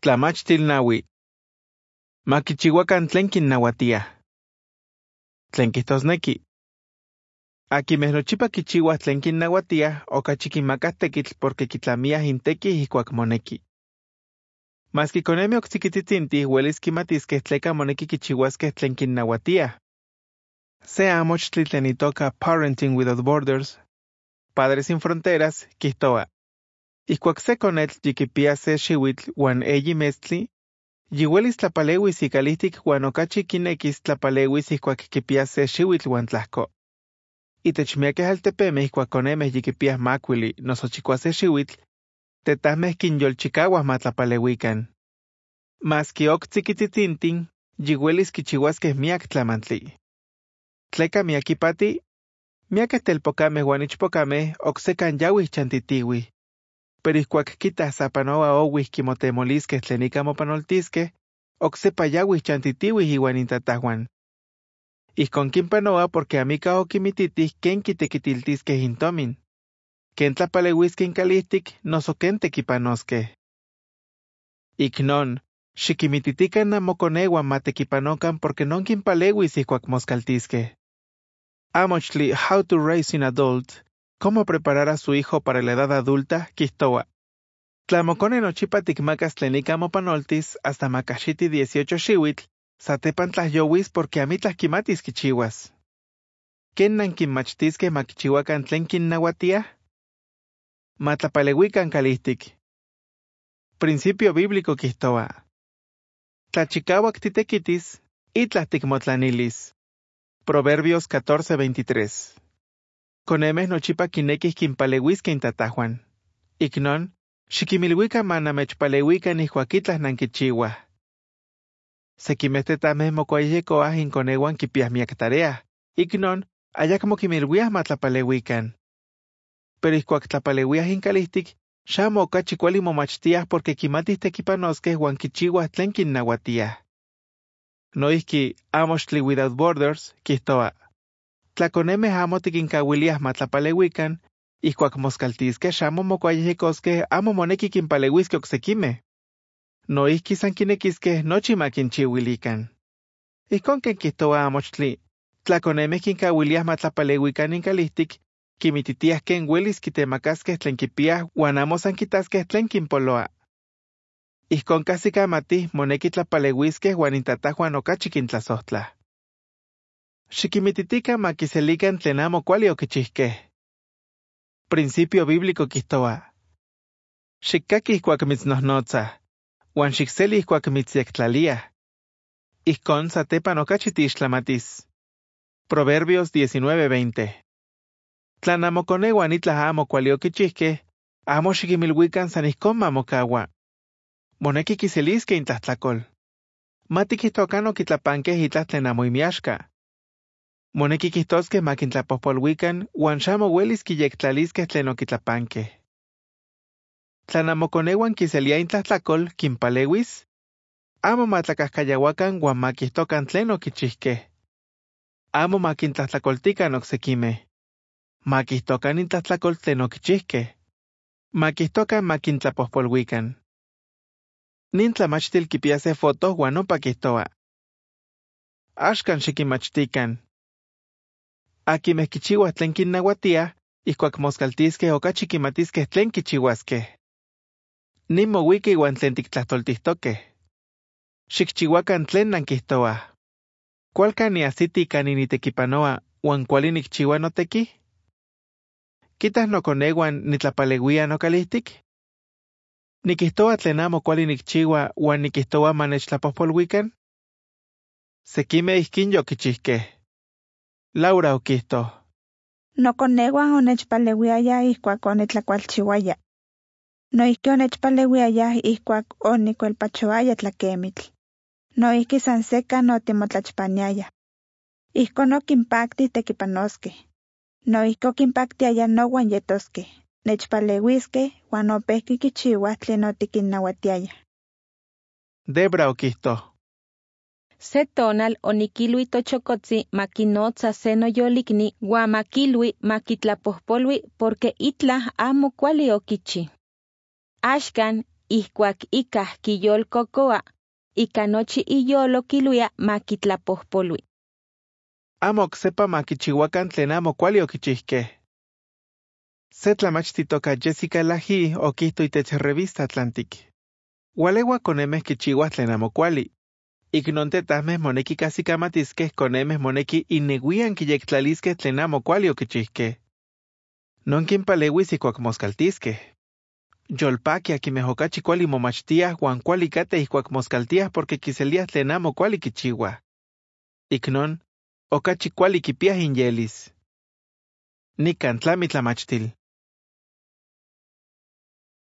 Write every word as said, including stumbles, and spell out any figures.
Tlamachtil naui. Makichihuakan tlen kinnauatiaj. Tlen kijtosneki. Akimej nochipa kichiuaj tlen kinnauatiaj okachi kinmakaj tekitl porque kitlamiaj inteki ijkuak moneki. Maski konemej oksikitsitsintih uelis kimatiskej tleka moneki kichiuaskej tlen kinnauatiaj. Se amochtli tlen itoka Parenting Without Borders, Padres Sin Fronteras, kijtoa. Ijkuak se konetl yikipia se xiuitl uan eyi mestli, yiuelis tlapaleuis ikalihtik uan okachi kinekis tlapaleuis ijkuak kipia se xiuitl uan tlajko. Itech miakej altepemej ijkuak konemej yikipiaj makuili noso chikuase xiuitl, tetajmej kinyolchikauaj matlapaleuikan. Maski ok tsikitsitsintin, yiuelis kichiuaskej miak tlamantli. Tleka miakipati, miakej telpokamej uan ichpokamej oksekan yauij chantitiuij. Pero ijkuak kitaj sapanoa ouij kimotemoliskej tlen ika mopanoltiskej, oksepa yauij chantitiuij iuan intatajuan. Ijkon kinpanoa porque amika okimititih ken kitekitiltiskej intomin. Ken tlapaleuiskej inkalihtik noso ken tekipanoskej. Iknon, xikimititikan namokoneuan matekipanokan porque non kinpaleuis ijkuak moskaltiskej. Amochtli How to Raise an Adult, Cómo preparar a su hijo para la edad adulta, kijtoa. Tlamokone nochipa tikmakas tlen ika mopanoltis hasta makajxiti dieciocho xiuitl, satepan tlahyowis porque amitlah kimatis kichiuas. Ken nankinmachtiskej makichiuakan tlen kinnauatiaj? Matlapaleuikan kalihtik. Principio bíblico kijtoa. Tlachikauak titekitis, itlah tikmotlanilis. Proverbios catorce veintitrés. Konemej nochipa kinekih kinpaleuiskej intatajuan. Iknon, xikimilhuikan manamechpaleuikan ijkuak itlah nankichiuaj. Sekimej tetajmej mokuayejkoaj inkoneuan kipiaj miak tareaj. Iknon, ayakmo kimilhuiaj matlapaleuikan. Pero ijkuak tlapaleuiaj inkalihtik, xamo okachi kuali momachtiaj porque kimatih tekipanoskej uan kichiuaj tlen kinnauatiaj. Noihki, Amochtli Without Borders, kijtoa. Tlakonemej amo tikinkauiliaj matlapaleuikan, ijkuak moskaltiskej xamo mokuayejkoskej amo moneki kinpaleuiskej oksekimej. Noihki san kinekiskej nochi makinchiuilikan. Ijkon ken kijtoa Amochtli, tlakonemej kinkauiliaj matlapaleuikan inkalihtik, kimititiaj ken uelis kitemakaskej tlen kipiaj uan amo san kitaskej tlen kinpoloa. Ijkon kajsikamatih moneki tlapaleuiskej uan intatajuan okachi kintlasohtlah. Xikimititikan makiselikan tlen amo kuali okichijkej. Principio bíblico kijtoa. Xikkaki ijkuak mitsnohnotzaj, uan xikseli ijkuak mitzyekttlaliaj. Ijkon satepan okachi tiixtlamatis. Proverbios diecinueve veinte. Tla namokoneuan itlah amo kuali okichijkej, amo xikimilhuikan san ijkon mamokaua. Moneki kiseliskej intlajtlakol. Matikijtokan okitlapankej itlah tlen amo imiaxka. Moneki kijtoskej makintlapojpolhuikan uan xamo uelis kiyektlaliskej tlen okitlapankej. Tla namokoneuan kiselia intlajtlakol kinpaleuis, amo matlakajkayauakan uan makijtokan tlen okichijkej. Amo makintlajtlakoltikan oksekimej. Makijtokan intlajtlakol tlen okichijkej. Makijtokan makintlapojpolhuikan. Nin tlamachtil kipia se foto uan ompa kijtoa. Axkan xikinmachtikan. Akimej kichiuaj tlen kinnauatiaj, ijkuak moskaltiskej okachi kimatiskej tlen kichiuaskej. Nin mouiki uan tlen tiktlahtoltihtokej. Xikchiuakan tlen nankijtoaj. ¿Kualkan niajsiti kanin nitekipanoa uan kuali nikchiua noteki? ¿Kitah nokoneuan nitlapaleuia nokalihtik? ¿Nikijtoa tlen amo kuali nikchiua uan nikijtoa manechtlapojpolhuikan? Sekimej ijkin yokichijkej. Laura okijto. Nokoneuan onechpaleuiayaj ijkuak onitlakualchiuaya. Noihki onechpaleuiayaj ijkuak onikuelpachoaya tlakemitl. Noihki san sekan otimotlachpaniaya. Ijkon okinpaktih tekipanoskej. Noihki okinpaktiaya nouan yetoskej. Nechpaleuiskej uan opehki kichiuaj tlen otikinnauatiaya. Debra okijto. Se tonal onikilui tochokotzi makinotza se noyolikni uan makilui makitlapojpolui porque itlah amo kuali okichi. Axkan ihkuak ikah kiyolkokoa, ika nochi iyolo kiluia makitlapojpolui. Amo oksepa makichiuakan tlen amo kuali okichijkej. Se tlamachti toka Jessica Lahi okijto itech revista Atlantic. Ualeua konemeh kichiuah tlen amo kuali. Ik non tetajmeh moneki kajsikamatiskej konemeh moneki ineuian kiyektlaliskej tlen amo kuali okichijkej. Non kinpaleuis ijkuak moskaltiskej. Yolpaki akimeh okachi kuali momachtiah uan kuali kateh ijkuak moskaltiah porque kiseliah tlen amo kuali kichiuah. Ik non, okachi kuali kipiah inyelis. Nikan tlami tlamachtil.